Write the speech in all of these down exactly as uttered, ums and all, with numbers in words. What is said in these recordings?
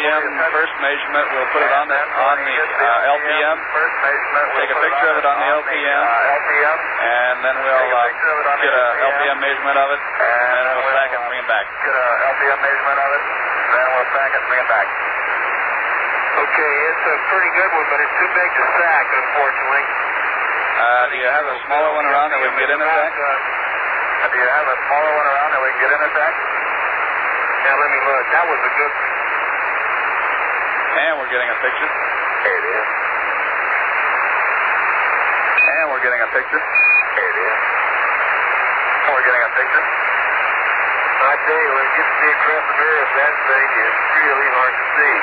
M first measurement. We'll put it on the on the uh, L P M. Take a picture of it on the L P M, and then we'll uh, get a L P M measurement of it, and then we'll stack it and bring it back. Get a L P M measurement of it, then we'll stack it and bring it back. Okay, it's a pretty good one, but it's too big to stack, unfortunately. Uh, do you have a smaller one around that we can get in there? Uh, do you have a smaller one around that we can get in there, Zach? Yeah, let me look. That was a good... And we're getting a picture. Here it is. And we're getting a picture. Here it is. And we're getting a picture. I tell you, when it gets to be aggressive area, that thing is really hard to see.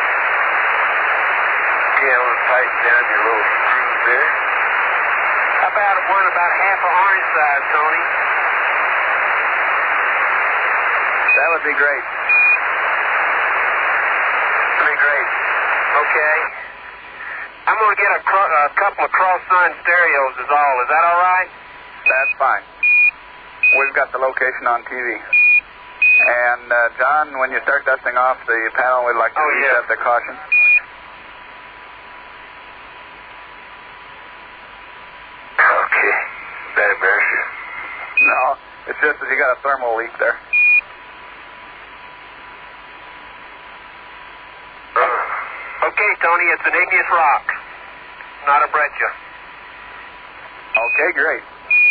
Yeah, we'll tighten down your little screws there. How about one about half a orange size, Tony? That would be great. That'd be great. Okay. I'm going to get a, cro- a couple of cross-sign stereos is all. Is that all right? That's fine. We've got the location on T V. And, uh, John, when you start dusting off the panel, we'd like to oh, reset yeah. the caution. Okay. That embarrass you? No, it's just that you got a thermal leak there. Okay, Tony, it's an igneous rock, not a breccia. Okay, great.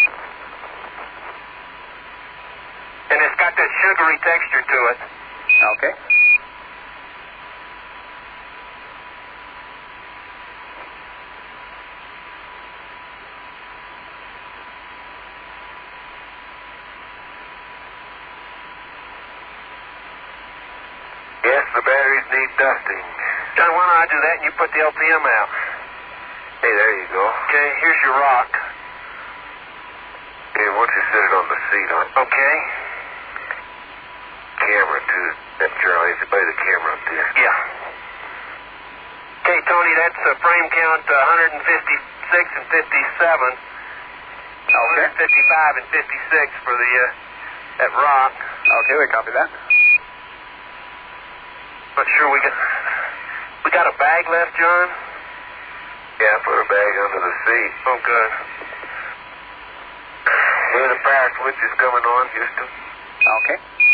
And it's got that sugary texture to it. Okay. Yes, the batteries need dusting. John, why don't I do that and you put the L P M out? Hey, there you go. Okay, here's your rock. Hey, why don't you set it on the seat? On okay. Camera, too. That Charlie, is it by the camera up there? Yeah. Okay, Tony, that's a frame count uh, one fifty-six and fifty-seven. Okay. one fifty-five and fifty-six for the, uh, that rock. Okay, we copy that. Not sure we got... We got a bag left, John? Yeah, I put a bag under the seat. Oh, good. Where the power switch is coming on, Houston? Okay.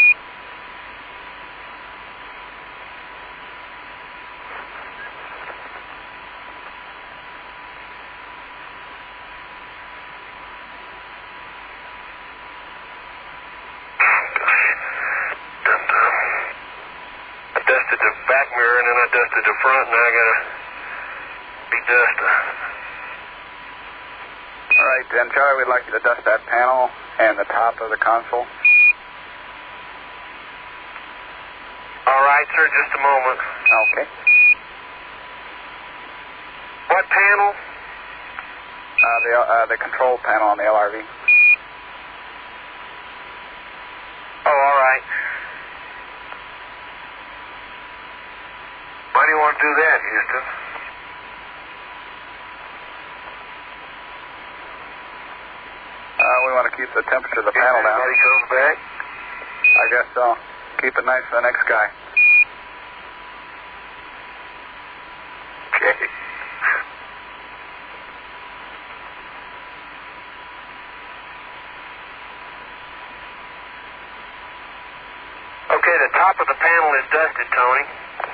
Dusted the back mirror and then I dusted the front, and now I gotta redust it. All right, then, Charlie, we'd like you to dust that panel and the top of the console. All right, sir, just a moment. Okay. What panel? Uh, the uh, the control panel on the L R V. Oh, all right. Why do you want to do that, Houston? Uh, we want to keep the temperature of the panel down. Everybody comes back? I guess so. Keep it nice for the next guy. Okay. Okay, the top of the panel is dusted, Tony.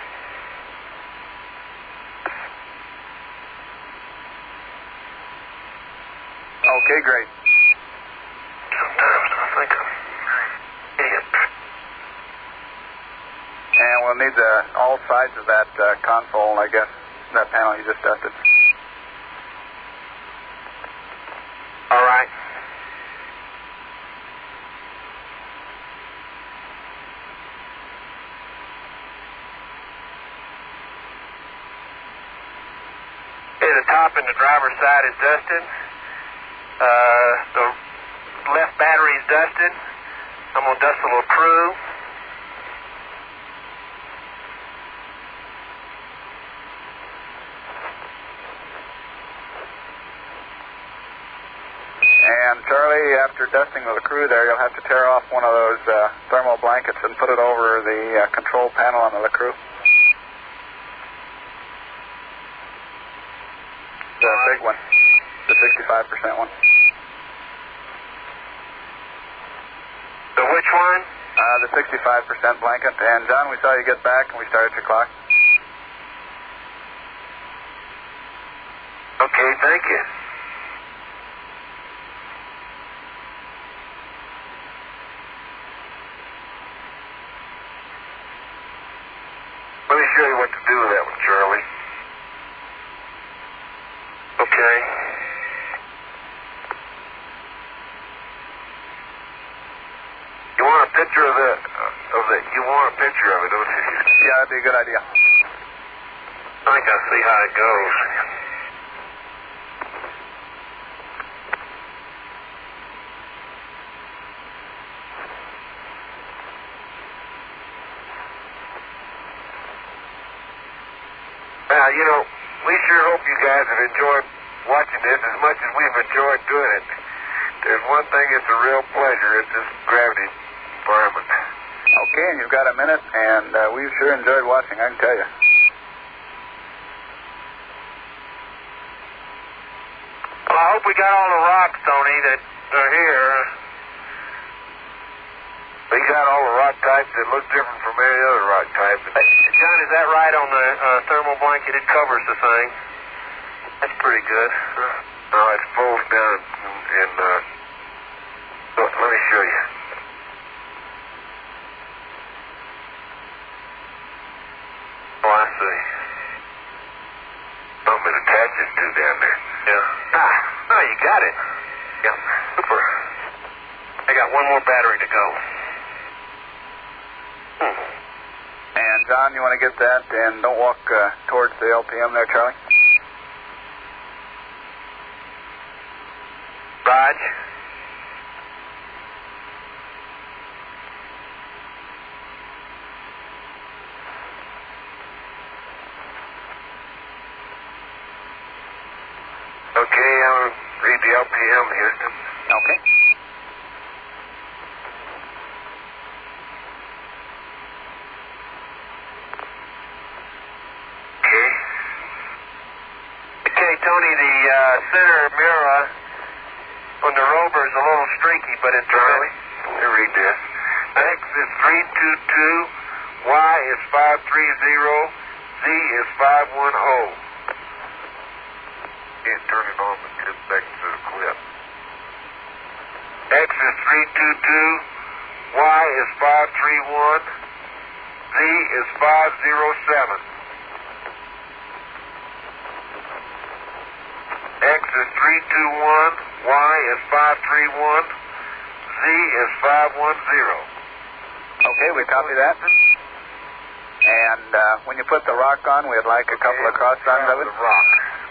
Okay, great. Sometimes I think I'm an idiot. And we'll need the all sides of that uh, console, I guess, that panel you just dusted. All right. Okay, the top and the driver's side is dusted. Uh, the left battery is dusted. I'm going to dust a little crew. And Charlie, after dusting the crew there, you'll have to tear off one of those uh, thermal blankets and put it over the uh, control panel on the crew. sixty-five percent one. The which one? Uh, the sixty-five percent blanket. And John, we saw you get back and we started your clock. Okay, thank you. Let me show you what to do with that one, Charlie. Okay. You want a picture of the, uh, of the, you want a picture of it, don't you? Yeah, that'd be a good idea. I think I see how it goes. Now, you know, we sure hope you guys have enjoyed watching this as much as we've enjoyed doing it. There's one thing that's a real pleasure, it's this gravity environment. Okay, and you've got a minute, and uh, we've sure enjoyed watching, I can tell you. Well, I hope we got all the rocks, Tony, that are here. We got all the rock types that look different from any other rock type. John, is that right on the uh, thermal blanket? It covers the thing. That's pretty good. Uh, no, it folds down and, uh, look, let me show you. Oh, I see. Something it attaches to down there. Yeah. Ah, no, you got it. Yeah, super. I got one more battery to go. Hmm. And John, you want to get that, and don't walk uh, towards the L P M there, Charlie? Raj? Okay, I'll read the L P M, Houston. Okay. Okay. Okay, Tony, the uh, center mirror on the rover is a little streaky, but it's Charlie. Let me read this. X is three two two, Y is five three zero, Z is five one zero. Can't turn it on but ten seconds to the clip. X is three two two, Y is five three one, Z is five zero seven. X is three two one, Y is five three one, Z is five one zero. Okay, we copy that. And uh, when you put the rock on, we'd like a couple of cross runs of it. The rock.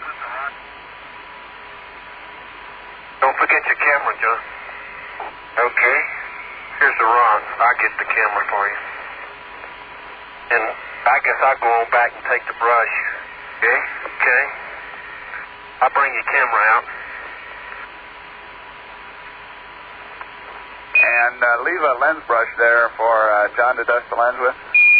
Don't forget your camera, John. Okay. Here's the rock. I'll get the camera for you. And I guess I'll go on back and take the brush. Okay? Okay. I'll bring your camera out. And uh, leave a lens brush there for uh, John to dust the lens with.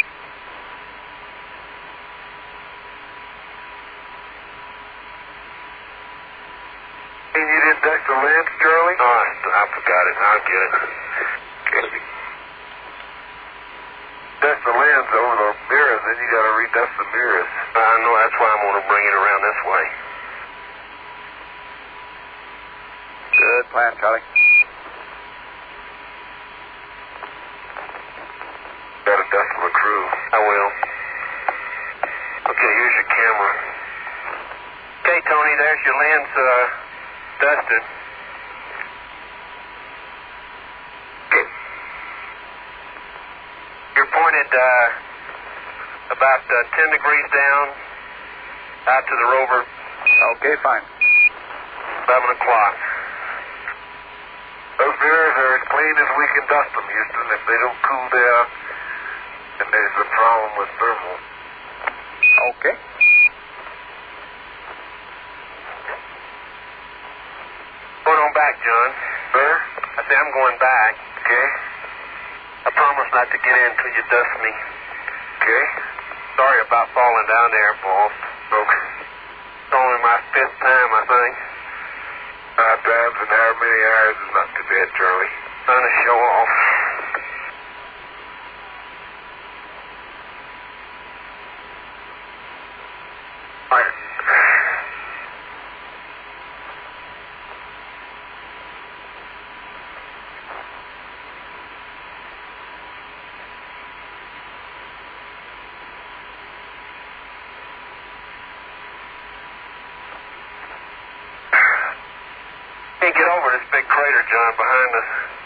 And you didn't dust the lens, Charlie? Oh, I, I forgot it. I'll get it. Okay. Dust the lens over the mirrors, then you got to redust the mirrors. I know, that's why I'm going to bring it around this way. Good plan, Charlie. Got to dust the crew. I will. Okay, here's your camera. Okay, Tony, there's your lens uh, dusted. Okay. You're pointed uh, about uh, ten degrees down out to the rover. Okay, fine. eleven o'clock. Those mirrors are as clean as we can dust them, Houston. If they don't cool down, then there's a problem with thermal. Okay. Going on back, John. Sir? I say I'm going back. Okay. I promise not to get in until you dust me. Okay. Sorry about falling down there, boss. Okay. It's only my fifth time, I think. I Five times an hour, many hours is not too bad, Charlie. Trying to show off. Right. Can't get over this big crater, John, behind us.